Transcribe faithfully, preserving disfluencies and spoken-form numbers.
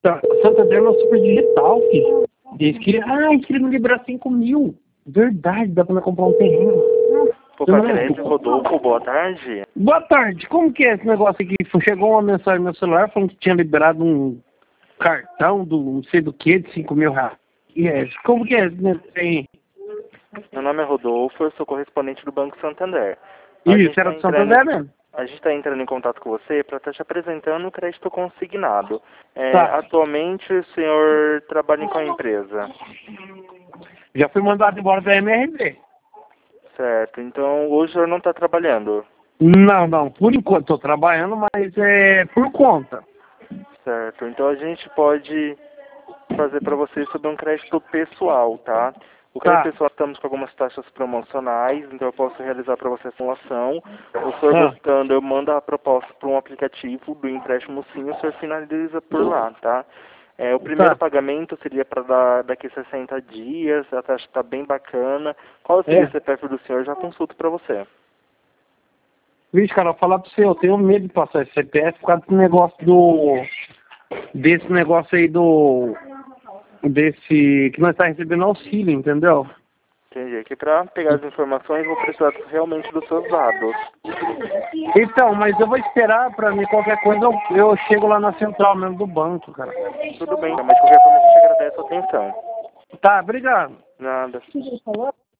Tá, Santander não é super digital, filho. Eles queriam, ah, eles queriam me liberar cinco mil. Verdade, dá pra comprar um terreno. Pô, Eu não Patrese, lembro. Rodolfo, boa tarde. Boa tarde, como que é esse negócio aqui? Chegou uma mensagem no meu celular falando que tinha liberado um cartão do não sei do que, de cinco mil reais. E é, como que é esse negócio aí? Meu nome é Rodolfo, eu sou correspondente do Banco Santander. A gente Isso, tá era do entrando, Santander mesmo? a gente está entrando em contato com você para estar te apresentando o crédito consignado. É, Tá. atualmente o senhor trabalha em qual empresa? Já fui mandado embora da M R V. Certo, então hoje o senhor não está trabalhando. Não, não, por enquanto estou trabalhando, mas é por conta. Certo, então a gente pode fazer para você sobre um crédito pessoal, tá? O crédito Tá. pessoal estamos com algumas taxas promocionais, então eu posso realizar para você a simulação. O senhor Ah, gostando, eu mando a proposta para um aplicativo do empréstimo sim, o senhor finaliza por lá, tá? É, o primeiro tá. pagamento seria para daqui a sessenta dias, a taxa está bem bacana. Qual seria o É. C P F do senhor? Já consulto para você. Vixe, cara, eu vou falar pra você, eu tenho medo de passar esse C P F por causa desse negócio do... Desse negócio aí do... Desse... Que nós tá recebendo auxílio, entendeu? Entendi. Aqui para pegar as informações, vou precisar realmente dos seus dados. Então, mas eu vou esperar pra mim, qualquer coisa eu, eu chego lá na central mesmo do banco, cara. Tudo bem, mas de qualquer forma a gente agradece a atenção. Tá, obrigado. Nada.